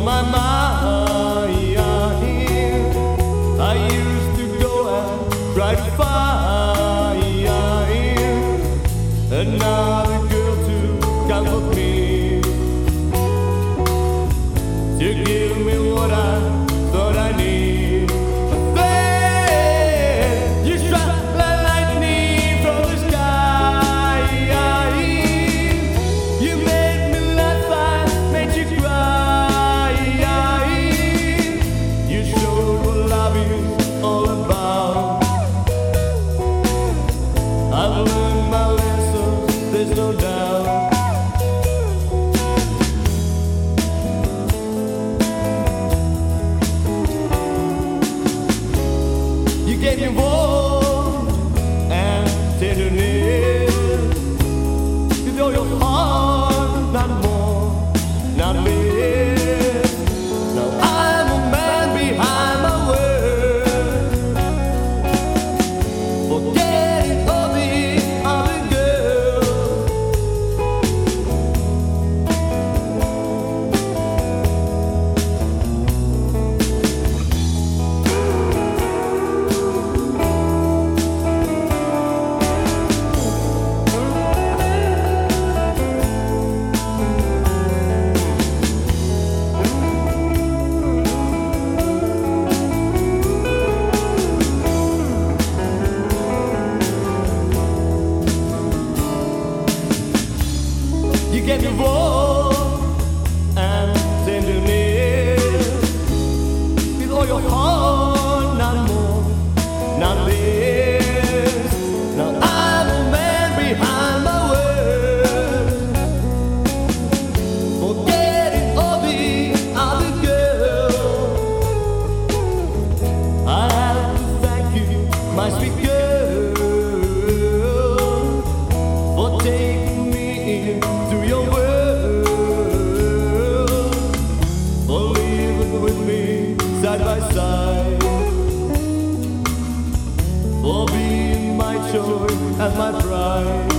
on my mind. I used to go and try to find another girl to comfort me, to give me what I thought I need. Then you struck like lightning from the sky. You made me laugh, I made you cry. You showed what love is all about. I've learned my lesson, there's no doubt. You gave me warmth and tenderness with all your heart, not more, not less. Now I'm a man behind my words, forgetting all the other girls. You gave me warmth and tenderness with all your heart, not more, not less. Now I'm a man behind my words, forgetting all the other girls. I have to thank you, my sweet girl, for taking me into your world, for living with me side by side, for being my joy and my pride.